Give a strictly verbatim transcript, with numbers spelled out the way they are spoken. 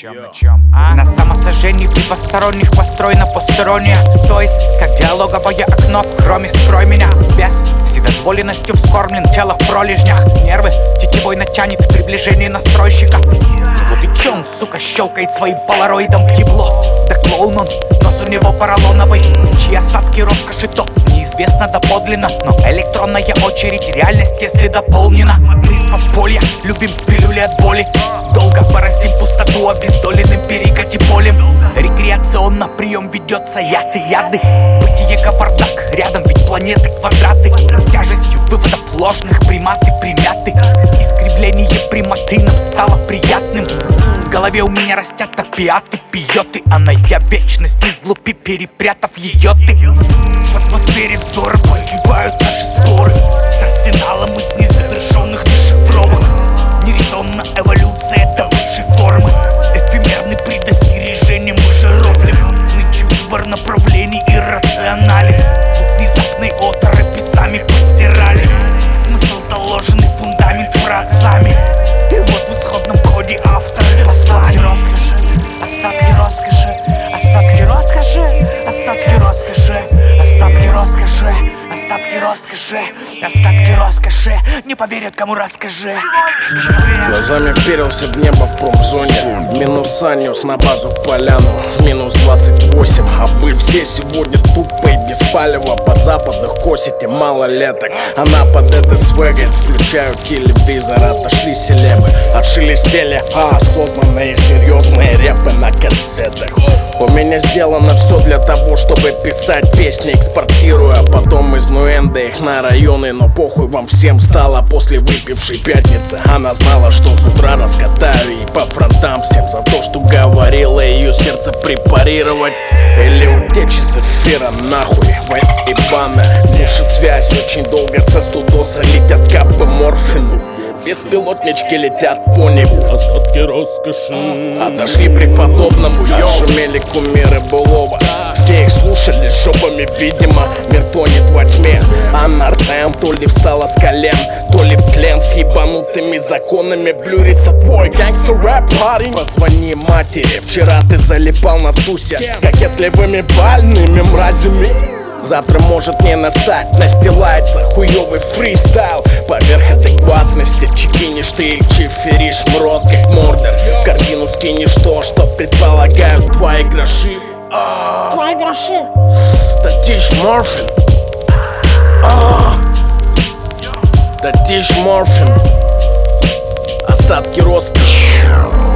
чем, на чем? А? На самосожжении при посторонних построена посторонняя. То есть, как диалоговое окно в хроме «Скрой меня». Без вседозволенностью вскормлен тело в пролежнях. Нервы тетивой натянет в приближении настройщика. Вот и чё он, сука, щелкает своим полароидом в ебло. Да клоун он, нос у него поролоновый. Чьи остатки роскоши, то неизвестно доподлинно. Но электронная очередь реальность, если дополнена. Мы из подполья любим пилюли от боли. Долго порастим пустоту обездоленным перекати-полем. Рекреационно прием ведется яд и яды. Бытие кавардак, рядом ведь планеты квадраты. Тяжестью выводов ложных приматы примяты. Искривление прямоты нам стало приятным. В голове у меня растят опиаты, пьет и а найдя вечность, не сглупи, перепрятав ее ты. В атмосфере вздора погибают наши споры. С арсеналом из незавершенных дешифровок. Нерезонна эволюция до высшей формы. Эфемерный предостережением мы же рофлим. Нынче выбор направлений иррационален. В внезапной оторопи сами постирали. Смысл заложенный, фундамент праотцами. Пилот в исходном коде, авторы послали. Остатки роскоши, остатки роскоши, остатки роскоши, остатки роскоши, остатки роскоши, остатки роскоши, не поверят, кому расскажи. Глазами вперился в небо в промзоне. Минуса нес на базу в поляну. Минус двадцать восемь, а вы все сегодня тупо и без палева. Под западных косите малолеток. Она под это свегает, включают телевизор. Отошли селебы, отшелестели а осознанные серьезные репы на кассетах. У меня сделано все для того, чтобы писать песни, экспортируя потом из Нуэнда их на районы. Но похуй вам всем стало после выпившей пятницы. Она знала, что с утра раскатаю ей по фронтам всем за то, что говорила ее сердце препарировать. Или утечь из эфира нахуй, ебана. Глушит связь очень долго, со студоса летят капы морфину. Беспилотнички летят по небу. Остатки роскоши. Отошли преподобному, шумели кумиры былого. Все их слушали жопами, видимо. Мир тонет во тьме, а нарцем то ли встала с колен, то ли в тлен. С ебанутыми законами блюрится твой гангстер рэп парень. Позвони матери, вчера ты залипал на тусе с кокетливыми бальными мразями. Завтра может не настать, настилается хуёвый фристайл. Поверх адекватности чекинишь ты и чиферишь мрот как мордер. В корзину скинешь то, что предполагают твои гроши. Твои гроши. Татиш морфин. Татиш морфин. Остатки роскоши.